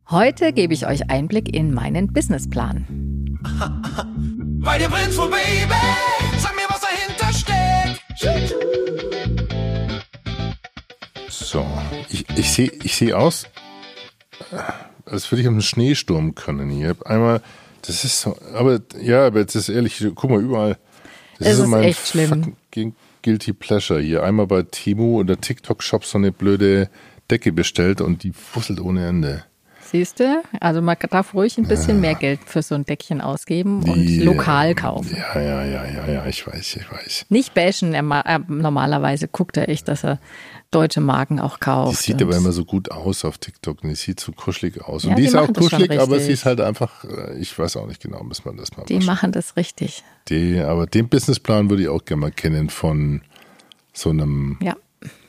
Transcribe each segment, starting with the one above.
Heute gebe ich euch Einblick in meinen Businessplan. Bei dir brennt's wohl, Baby. Sag mir, was dahinter steckt. So, ich sehe aus, als würde ich um einen Schneesturm können hier. Einmal, das ist so, aber jetzt ist ehrlich, guck mal überall. Das Es so ist mein echt schlimm. fucking Guilty Pleasure hier. Einmal bei Temu oder TikTok-Shop so eine blöde Decke bestellt und die fusselt ohne Ende. Siehst du? Also man darf ruhig ein bisschen mehr Geld für so ein Deckchen ausgeben und lokal kaufen. Ja, ich weiß. Nicht bashen, normalerweise guckt er echt, dass er deutsche Marken auch kauft. Die sieht aber immer so gut aus auf TikTok und die sieht so kuschelig aus. Ja, und die ist auch kuschelig, aber richtig. sie ist halt einfach, ich weiß auch nicht genau, muss man das mal Die machen das richtig. Aber den Businessplan würde ich auch gerne mal kennen von so einem, Ja.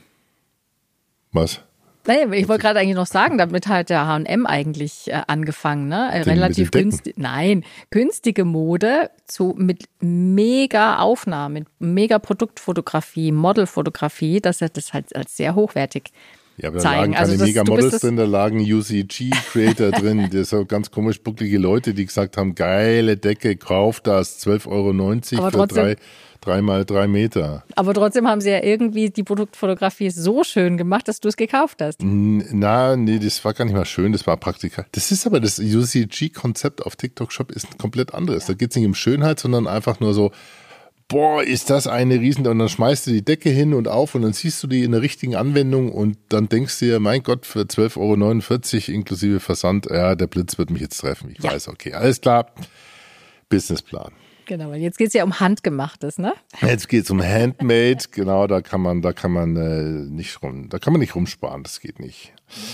was? Nee, ich wollte gerade eigentlich noch sagen, damit hat der H&M eigentlich angefangen, ne? Relativ günstig. Nein, günstige Mode mit mega Aufnahmen, mit mega Produktfotografie, Modelfotografie, dass er das halt als sehr hochwertig Ja, aber da zeigen. lagen keine Also Mega-Models drin, da lagen UCG-Creator drin. Das sind so ganz komisch bucklige Leute, die gesagt haben, geile Decke, kauf das, 12,90 € für 3 mal 3 Meter. Aber trotzdem haben sie ja irgendwie die Produktfotografie so schön gemacht, dass du es gekauft hast. Nee, das war gar nicht mal schön, das war praktikabel. Das ist aber das UCG-Konzept auf TikTok-Shop ist ein komplett anderes. Da geht es nicht um Schönheit, sondern einfach nur so, boah, ist das eine riesen... Und dann schmeißt du die Decke hin und auf und dann siehst du die in der richtigen Anwendung und dann denkst du dir, mein Gott, für 12,49 € inklusive Versand, ja, der Blitz wird mich jetzt treffen. Ich weiß, okay, alles klar. Businessplan. Genau, jetzt geht es ja um Handgemachtes, ne? Jetzt geht es um Handmade, genau, da kann man nicht rumsparen, das geht nicht.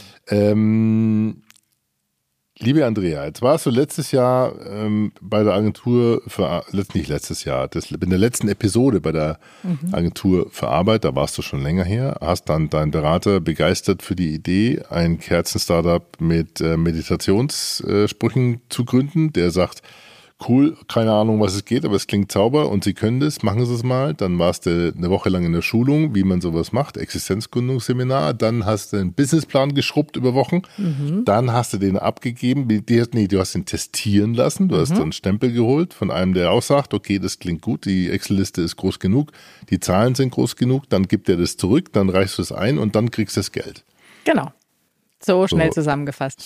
Liebe Andrea, jetzt warst du letztes Jahr bei der Agentur nicht letztes Jahr, in der letzten Episode bei der Agentur für Arbeit, da warst du schon länger her, hast dann deinen Berater begeistert für die Idee, ein Kerzen-Startup mit Meditationssprüchen zu gründen, der sagt, cool, keine Ahnung, was es geht, aber es klingt sauber und Sie können das, machen Sie es mal. Dann warst du eine Woche lang in der Schulung, wie man sowas macht, Existenzgründungsseminar. Dann hast du einen Businessplan geschrubbt über Wochen. Dann hast du den abgegeben. Du hast ihn testieren lassen. Du hast dann einen Stempel geholt von einem, der auch sagt, okay, das klingt gut, die Excel-Liste ist groß genug, die Zahlen sind groß genug. Dann gibt er das zurück, dann reichst du es ein und dann kriegst du das Geld. Genau. So schnell zusammengefasst.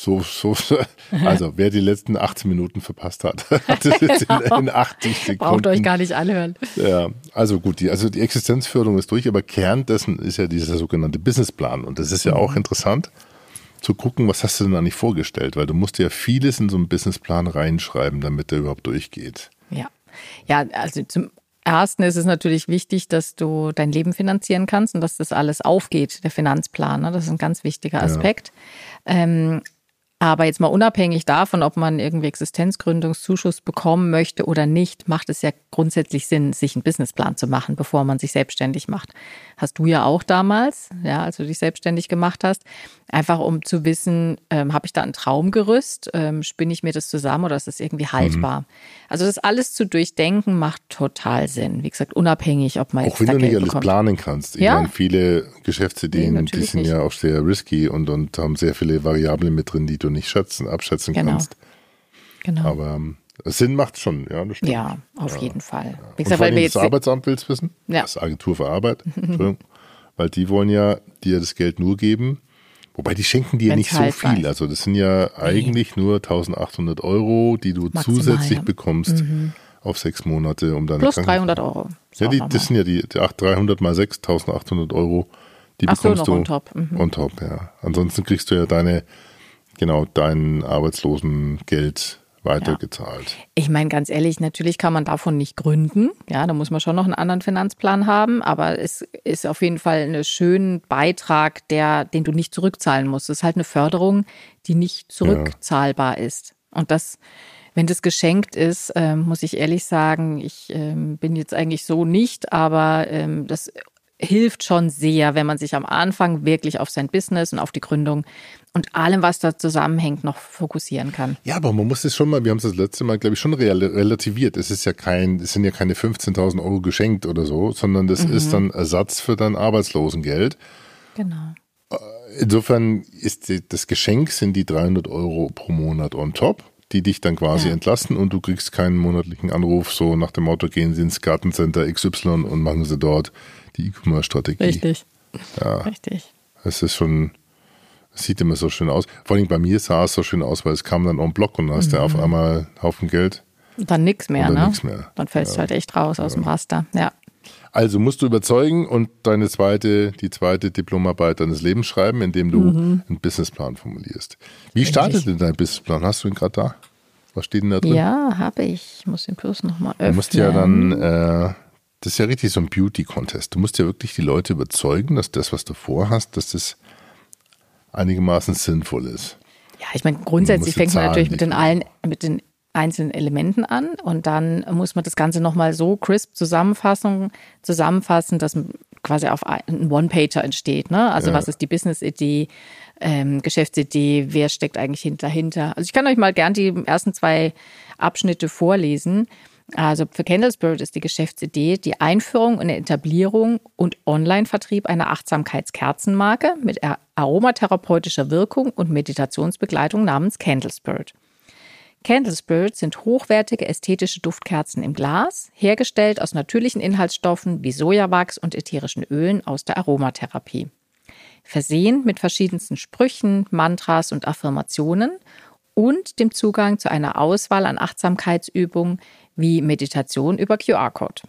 Also wer die letzten 18 Minuten verpasst hat, hat es jetzt in 80 Sekunden. Braucht euch gar nicht anhören. Ja, also gut, die Existenzförderung ist durch, aber Kern dessen ist ja dieser sogenannte Businessplan. Und das ist ja auch interessant zu gucken, was hast du denn eigentlich vorgestellt? Weil du musst ja vieles in so einen Businessplan reinschreiben, damit der überhaupt durchgeht. Ja, also zum Ersten ist es natürlich wichtig, dass du dein Leben finanzieren kannst und dass das alles aufgeht, der Finanzplan. Ne? Das ist ein ganz wichtiger Aspekt. Ja. Aber jetzt mal unabhängig davon, ob man irgendwie Existenzgründungszuschuss bekommen möchte oder nicht, macht es ja grundsätzlich Sinn, sich einen Businessplan zu machen, bevor man sich selbstständig macht. Hast du ja auch damals, ja, als du dich selbstständig gemacht hast, einfach um zu wissen, habe ich da ein Traumgerüst, spinne ich mir das zusammen oder ist das irgendwie haltbar? Also das alles zu durchdenken macht total Sinn. Wie gesagt, unabhängig, ob man auch wenn du nicht alles planen kannst. Ich meine, viele Geschäftsideen, die sind ja auch sehr risky und haben sehr viele Variablen mit drin, die du nicht abschätzen kannst. Genau. Aber Sinn macht schon, ja, das stimmt. Ja, auf jeden Fall. Wie gesagt, weil wir jetzt das Arbeitsamt willst wissen, das Agentur für Arbeit, weil die wollen ja dir das Geld nur geben, wobei die schenken dir nicht so viel. Also das sind ja eigentlich nur 1.800 €, die du zusätzlich bekommst auf 6 Monate, um dann plus 300 €. Ja, das sind ja die 300 mal 6, 1.800 €, die bekommst du on top. On top, ja. Ansonsten kriegst du ja dein Arbeitslosengeld weitergezahlt. Ja. Ich meine, ganz ehrlich, natürlich kann man davon nicht gründen. Ja, da muss man schon noch einen anderen Finanzplan haben. Aber es ist auf jeden Fall ein schöner Beitrag, den du nicht zurückzahlen musst. Es ist halt eine Förderung, die nicht zurückzahlbar ist. Und das, wenn das geschenkt ist, muss ich ehrlich sagen, ich bin jetzt eigentlich so nicht, aber das hilft schon sehr, wenn man sich am Anfang wirklich auf sein Business und auf die Gründung und allem, was da zusammenhängt, noch fokussieren kann. Ja, aber man muss es schon mal, wir haben es das letzte Mal, glaube ich, schon relativiert. Es sind ja keine 15.000 € geschenkt oder so, sondern das ist dann Ersatz für dein Arbeitslosengeld. Genau. insofern ist das Geschenk sind die 300 € pro Monat on top, die dich dann quasi entlasten und du kriegst keinen monatlichen Anruf, so nach dem Motto, gehen Sie ins Gartencenter XY und machen Sie dort die E-Commerce-Strategie. Richtig. Ja. Richtig. Es ist schon, es sieht immer so schön aus. Vor allem bei mir sah es so schön aus, weil es kam dann en bloc und dann hast du auf einmal einen Haufen Geld. Und dann nichts mehr, Und dann ne? nix mehr. Dann fällst du halt echt raus aus dem Raster. Ja. Also musst du überzeugen und die zweite Diplomarbeit deines Lebens schreiben, indem du einen Businessplan formulierst. Wie startet denn dein Businessplan? Hast du ihn gerade da? Was steht denn da drin? Ja, habe ich. Ich muss den bloß nochmal öffnen. Du musst ja dann, das ist ja richtig so ein Beauty-Contest. Du musst ja wirklich die Leute überzeugen, dass das, was du vorhast, dass das einigermaßen sinnvoll ist. Ja, ich meine, grundsätzlich fängt man natürlich mit den einzelnen Elementen an und dann muss man das Ganze nochmal so crisp zusammenfassen, dass quasi auf ein One-Pager entsteht. Ne? Also was ist die Business-Idee, Geschäftsidee, wer steckt eigentlich dahinter? Also ich kann euch mal gern die ersten 2 Abschnitte vorlesen. Also für Candle Spirit ist die Geschäftsidee die Einführung und Etablierung und Online-Vertrieb einer Achtsamkeitskerzenmarke mit aromatherapeutischer Wirkung und Meditationsbegleitung namens Candle Spirit. Candle Spirit sind hochwertige ästhetische Duftkerzen im Glas, hergestellt aus natürlichen Inhaltsstoffen wie Sojawachs und ätherischen Ölen aus der Aromatherapie. Versehen mit verschiedensten Sprüchen, Mantras und Affirmationen und dem Zugang zu einer Auswahl an Achtsamkeitsübungen wie Meditation über QR-Code.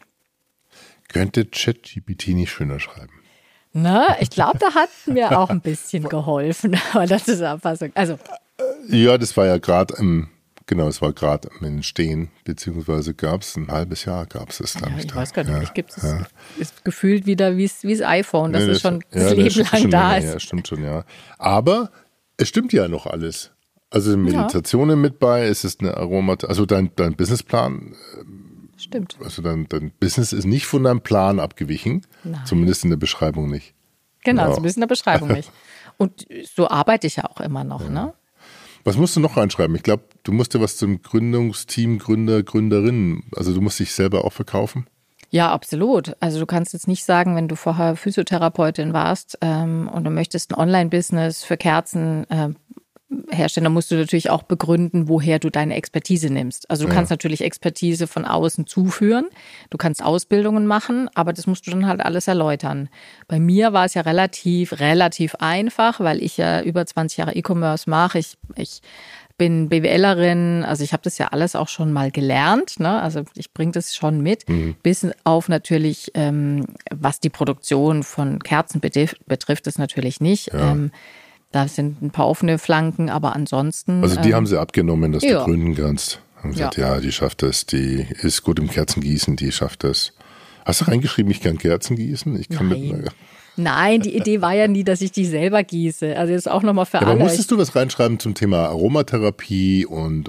Könnte ChatGPT nicht schöner schreiben? Na, ich glaube, da hat mir auch ein bisschen geholfen, aber das ist Zusammenfassung. Also ja, das war ja gerade es war gerade im Entstehen, beziehungsweise gab es ein halbes Jahr, glaube ich. Ich weiß gar nicht, ich gibt es ist gefühlt wieder wie das iPhone, das ist schon das Leben Leben lang da ist. Ja, stimmt schon, ja. Aber es stimmt ja noch alles. Also Meditationen mit bei, es ist eine also dein Businessplan. Stimmt. Also dein Business ist nicht von deinem Plan abgewichen, zumindest in der Beschreibung nicht. Genau, zumindest in der Beschreibung nicht. Und so arbeite ich ja auch immer noch, ne? Was musst du noch reinschreiben? Ich glaube, du musst ja was zum Gründungsteam, Gründerinnen, also du musst dich selber auch verkaufen. Ja, absolut. Also du kannst jetzt nicht sagen, wenn du vorher Physiotherapeutin warst und du möchtest ein Online-Business für Kerzen herstellen, dann musst du natürlich auch begründen, woher du deine Expertise nimmst. Also du kannst natürlich Expertise von außen zuführen, du kannst Ausbildungen machen, aber das musst du dann halt alles erläutern. Bei mir war es ja relativ einfach, weil ich ja über 20 Jahre E-Commerce mache. Ich bin BWLerin, also ich habe das ja alles auch schon mal gelernt, ne? Also ich bringe das schon mit, bis auf natürlich, was die Produktion von Kerzen betrifft, das natürlich nicht. Ja. Da sind ein paar offene Flanken, aber ansonsten... Also die haben sie abgenommen, dass du gründen kannst. Haben gesagt, die schafft das, die ist gut im Kerzengießen, die schafft das. Hast du reingeschrieben, ich kann Kerzen gießen? Ich kann Nein, die Idee war ja nie, dass ich die selber gieße. Also jetzt auch nochmal für alle. Aber musstest du was reinschreiben zum Thema Aromatherapie und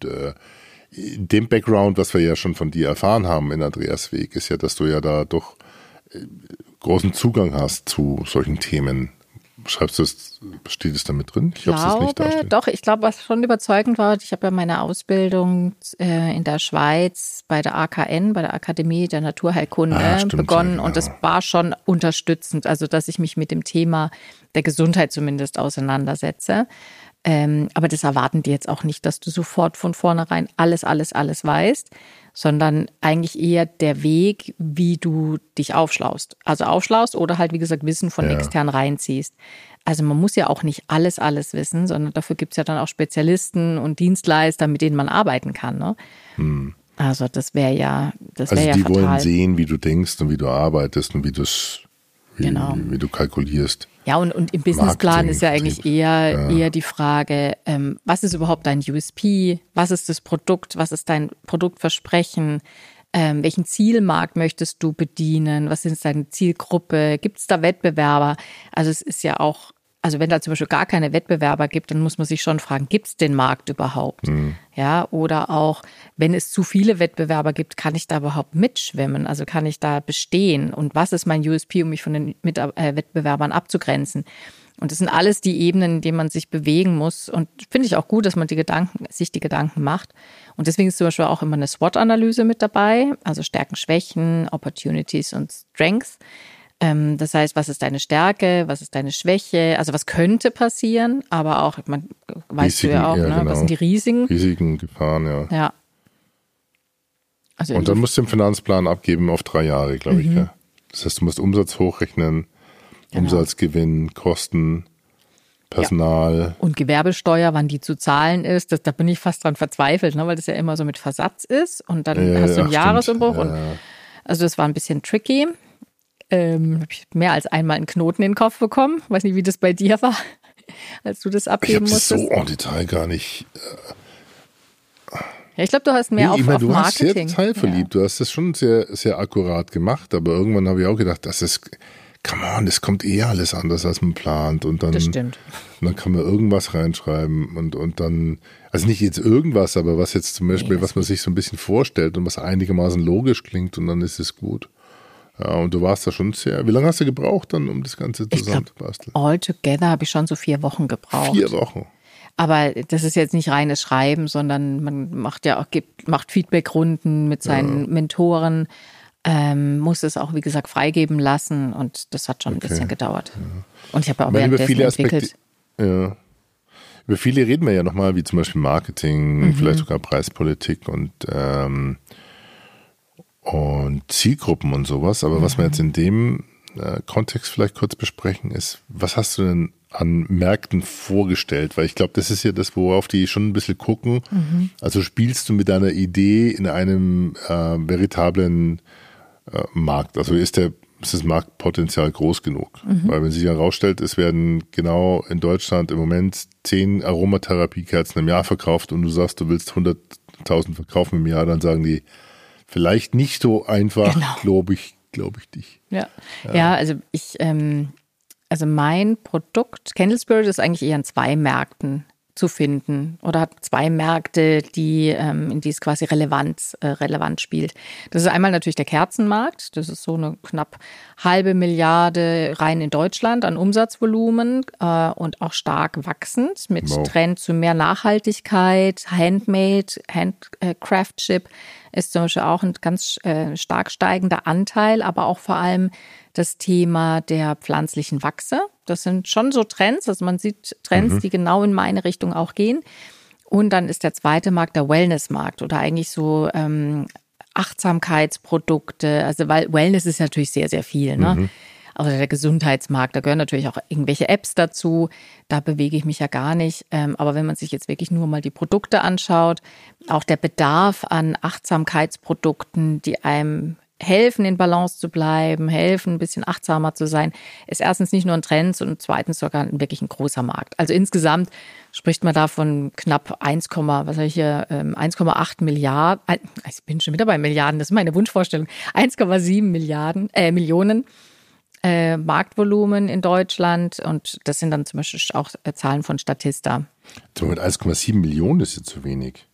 dem Background, was wir ja schon von dir erfahren haben in Andreas Weg, ist ja, dass du ja da doch großen Zugang hast zu solchen Themen. Schreibst du es, steht es da mit drin? Ich habe es nicht dastehen. Doch, ich glaube, was schon überzeugend war, ich habe ja meine Ausbildung in der Schweiz bei der AKN, bei der Akademie der Naturheilkunde begonnen und das war schon unterstützend, also dass ich mich mit dem Thema der Gesundheit zumindest auseinandersetze. Aber das erwarten die jetzt auch nicht, dass du sofort von vornherein alles weißt, sondern eigentlich eher der Weg, wie du dich aufschlaust. Also aufschlaust oder halt, wie gesagt, Wissen von extern reinziehst. Also man muss ja auch nicht alles wissen, sondern dafür gibt es ja dann auch Spezialisten und Dienstleister, mit denen man arbeiten kann. Ne? Also das wäre ja fatal. Die wollen sehen, wie du denkst und wie du arbeitest und wie du kalkulierst. Ja, und im Businessplan ist ja eigentlich eher die Frage, was ist überhaupt dein USP? Was ist das Produkt? Was ist dein Produktversprechen? Welchen Zielmarkt möchtest du bedienen? Was ist deine Zielgruppe? Gibt es da Wettbewerber? Also es ist ja auch, also wenn da zum Beispiel gar keine Wettbewerber gibt, dann muss man sich schon fragen, gibt es den Markt überhaupt? Ja, oder auch, wenn es zu viele Wettbewerber gibt, kann ich da überhaupt mitschwimmen? Also kann ich da bestehen? Und was ist mein USP, um mich von den Wettbewerbern abzugrenzen? Und das sind alles die Ebenen, in denen man sich bewegen muss. Und finde ich auch gut, dass man sich die Gedanken macht. Und deswegen ist zum Beispiel auch immer eine SWOT-Analyse mit dabei, also Stärken, Schwächen, Opportunities und Strengths. Das heißt, was ist deine Stärke, was ist deine Schwäche, also was könnte passieren, aber auch, weißt du ja auch, ne? Genau. Was sind die Risiken? Risiken, Gefahren, ja. Ja. Also Und dann musst du den Finanzplan abgeben auf 3 Jahre, glaube ich. Ja. Das heißt, du musst Umsatz hochrechnen, Umsatzgewinn, Kosten, Personal. Und Gewerbesteuer, wann die zu zahlen ist, da bin ich fast dran verzweifelt, ne? Weil das ja immer so mit Versatz ist und dann hast du einen Jahresumbruch. Und, also das war ein bisschen tricky. Habe ich mehr als einmal einen Knoten in den Kopf bekommen. Weiß nicht, wie das bei dir war, als du das abgeben musstest. Ich habe so en Detail gar nicht. Ja, ich glaube, du hast mehr auf Marketing. Du hast sehr detailverliebt. Ja. Du hast das schon sehr, sehr akkurat gemacht. Aber irgendwann habe ich auch gedacht, das kommt eh alles anders, als man plant. Und dann, das stimmt. Und dann kann man irgendwas reinschreiben und dann, also nicht jetzt irgendwas, aber was jetzt zum Beispiel, was man sich so ein bisschen vorstellt und was einigermaßen logisch klingt und dann ist es gut. Ja, und du warst da schon sehr, wie lange hast du gebraucht dann, um das Ganze zusammenzubasteln? All together habe ich schon so 4 Wochen gebraucht. 4 Wochen? Aber das ist jetzt nicht reines Schreiben, sondern man macht ja auch, macht Feedbackrunden mit seinen Mentoren, muss es auch, wie gesagt, freigeben lassen und das hat schon ein bisschen gedauert. Ja. Und ich habe auch währenddessen entwickelt. Ja. Über viele reden wir ja nochmal, wie zum Beispiel Marketing, vielleicht sogar Preispolitik und Zielgruppen und sowas. Aber was wir jetzt in dem Kontext vielleicht kurz besprechen ist, was hast du denn an Märkten vorgestellt? Weil ich glaube, das ist ja das, worauf die schon ein bisschen gucken. Also spielst du mit deiner Idee in einem veritablen Markt? Also ist das Marktpotenzial groß genug? Weil wenn sich herausstellt, es werden genau in Deutschland im Moment 10 Aromatherapiekerzen im Jahr verkauft und du sagst, du willst 100.000 verkaufen im Jahr, dann sagen die, vielleicht nicht so einfach, glaube ich dich. Ja, also also mein Produkt, Candle Spirit, ist eigentlich eher in 2 Märkten zu finden oder hat 2 Märkte, in die es quasi relevant spielt. Das ist einmal natürlich der Kerzenmarkt. Das ist so eine knapp 0,5 Milliarde rein in Deutschland an Umsatzvolumen und auch stark wachsend mit Trend zu mehr Nachhaltigkeit, Handmade, Handcraftship ist zum Beispiel auch ein ganz stark steigender Anteil, aber auch vor allem das Thema der pflanzlichen Wachse. Das sind schon so Trends, also man sieht Trends, die genau in meine Richtung auch gehen. Und dann ist der zweite Markt der Wellnessmarkt oder eigentlich so Achtsamkeitsprodukte. Also weil Wellness ist natürlich sehr, sehr viel, ne? Also der Gesundheitsmarkt, da gehören natürlich auch irgendwelche Apps dazu. Da bewege ich mich ja gar nicht. Aber wenn man sich jetzt wirklich nur mal die Produkte anschaut, auch der Bedarf an Achtsamkeitsprodukten, die einem helfen, in Balance zu bleiben, helfen, ein bisschen achtsamer zu sein, ist erstens nicht nur ein Trend und zweitens sogar wirklich ein großer Markt. Also insgesamt spricht man da von knapp 1,8 Milliarden, ich bin schon wieder bei Milliarden, das ist meine Wunschvorstellung, 1,7 Millionen Marktvolumen in Deutschland und das sind dann zum Beispiel auch Zahlen von Statista. So mit 1,7 Millionen ist jetzt zu wenig.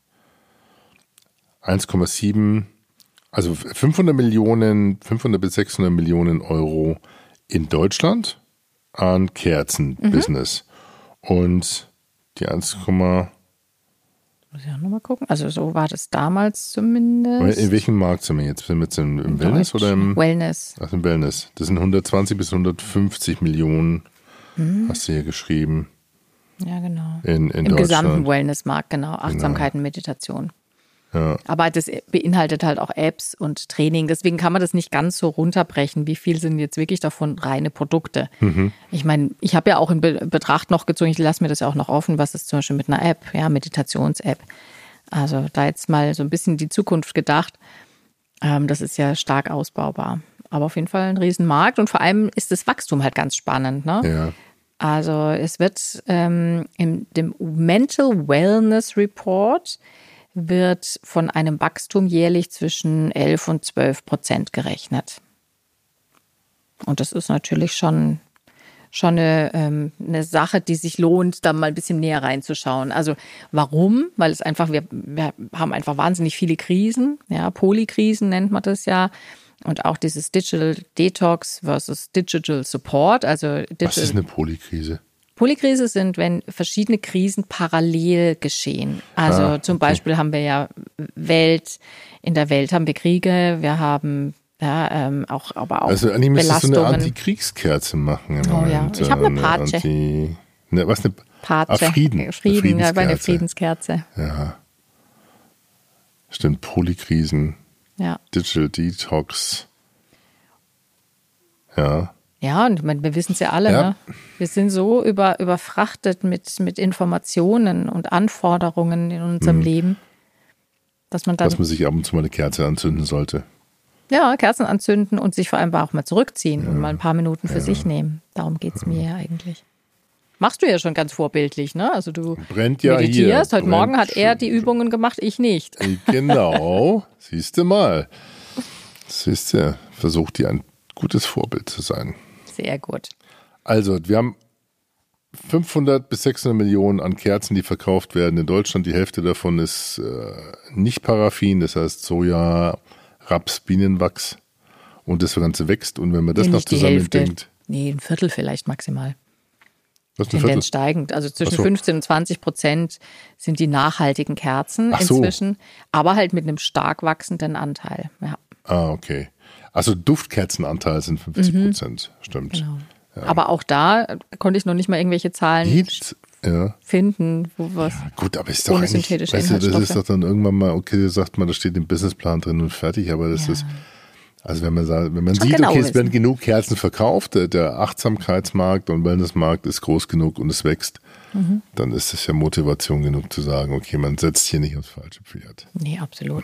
1,7, also 500 bis 600 Millionen Euro in Deutschland an Kerzen-Business. Und die 1, muss ich auch nochmal gucken. Also so war das damals zumindest. In welchem Markt sind wir jetzt? Sind wir jetzt im Wellness oder im Wellness? Ach, im Wellness. Das sind 120 bis 150 Millionen, hast du hier geschrieben. Ja, genau. In Im Deutschland. Gesamten Wellnessmarkt, genau. Achtsamkeit und Meditation. Ja. Aber das beinhaltet halt auch Apps und Training. Deswegen kann man das nicht ganz so runterbrechen. Wie viel sind jetzt wirklich davon reine Produkte? Ich meine, ich habe ja auch in Betracht noch gezogen, ich lasse mir das ja auch noch offen, was ist zum Beispiel mit einer App, ja, Meditations-App. Also da jetzt mal so ein bisschen die Zukunft gedacht. Das ist ja stark ausbaubar. Aber auf jeden Fall ein Riesenmarkt und vor allem ist das Wachstum halt ganz spannend, ne? Ja. Also es wird in dem Mental Wellness Report wird von einem Wachstum jährlich zwischen 11 und 12% gerechnet. Und das ist natürlich schon eine Sache, die sich lohnt, da mal ein bisschen näher reinzuschauen. Also warum? Weil es einfach, wir haben einfach wahnsinnig viele Krisen, ja, Polykrisen nennt man das ja. Und auch dieses Digital Detox versus Digital Support. Also was ist eine Polykrise? Polykrise sind, wenn verschiedene Krisen parallel geschehen. Also zum Beispiel haben wir ja in der Welt haben wir Kriege, wir haben Ja, aber auch Also eigentlich müsstest du eine Belastungen. Antikriegskerze machen. Im Oh ja, Moment. ich habe eine Patsche. Was eine Patsche. Frieden. Frieden, ja, eine Friedenskerze. Friedenskerze. Ja. Stimmt, Polykrisen, Ja. Digital Detox. Ja. Ja, und wir wissen es ja alle, Ja. ne? Wir sind so überfrachtet mit Informationen und Anforderungen in unserem Leben, dass man dann Dass man sich ab und zu mal eine Kerze anzünden sollte. Kerzen anzünden und sich vor allem auch mal zurückziehen und mal ein paar Minuten für sich nehmen. Darum geht es mir ja eigentlich. Machst du ja schon ganz vorbildlich, ne? Also du Brennt ja meditierst. hier. Heute Morgen hat er die Übungen gemacht, ich nicht. Genau, siehst du mal. Siehst du, versucht dir ein gutes Vorbild zu sein. Sehr gut. Also, wir haben 500 bis 600 Millionen an Kerzen, die verkauft werden in Deutschland. Die Hälfte davon ist nicht Paraffin, das heißt Soja, Raps, Bienenwachs. Und das Ganze wächst. Und wenn man das noch Nicht die Hälfte. zusammendenkt. Nee, ein Viertel vielleicht maximal. Was ist ein Viertel? Tendenz steigend. Also zwischen Ach so. 15 und 20% sind die nachhaltigen Kerzen Ach so. inzwischen, aber halt mit einem stark wachsenden Anteil. Ja, Ah, okay. Also Duftkerzenanteil sind 50%, stimmt. genau. Aber auch da konnte ich noch nicht mal irgendwelche Zahlen Ja. finden, wo was. Gut, aber ist doch Ohne eigentlich, synthetische weißt du, das ist Inhaltsstoffe. doch dann irgendwann mal, okay, sagt man, da steht im Businessplan drin und fertig, aber das ist, also wenn man sagt, wenn man Schon sieht, genau okay, es werden wissen. genug Kerzen verkauft, der Achtsamkeitsmarkt und Wellnessmarkt ist groß genug und es wächst, dann ist es ja Motivation genug zu sagen, okay, man setzt hier nicht aufs falsche Pferd. Nee, absolut.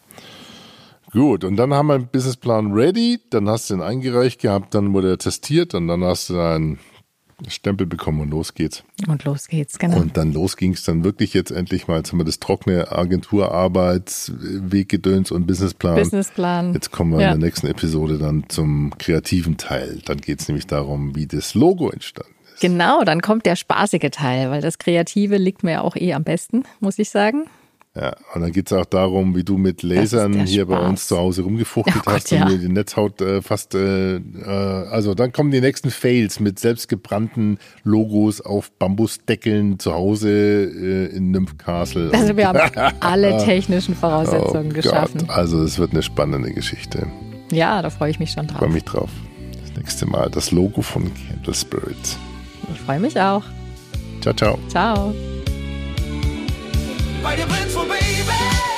Gut, und dann haben wir einen Businessplan ready, dann hast du ihn eingereicht gehabt, dann wurde er testiert und dann hast du einen Stempel bekommen und los geht's. Und los geht's, genau. Und dann los ging es dann wirklich jetzt endlich mal, jetzt haben wir das trockene Agenturarbeits, Weggedöns und Businessplan. Businessplan. Jetzt kommen wir Ja. in der nächsten Episode dann zum kreativen Teil. Dann geht es nämlich darum, wie das Logo entstanden ist. Genau, dann kommt der spaßige Teil, weil das Kreative liegt mir ja auch am besten, muss ich sagen. Ja, und dann geht es auch darum, wie du mit Lasern der hier bei Spaß. uns zu Hause rumgefuchtelt Oh Gott, hast ja. und mir die Netzhaut also dann kommen die nächsten Fails mit selbstgebrannten Logos auf Bambusdeckeln zu Hause in Nymph Castle. Also wir haben alle technischen Voraussetzungen Oh geschaffen. Gott, also es wird eine spannende Geschichte. Ja, da freue ich mich schon Ich freue drauf. mich drauf. Das nächste Mal das Logo von Candle Spirit. Ich freue mich auch. Ciao, ciao. Ciao. Bei dir brennt's wohl, Baby.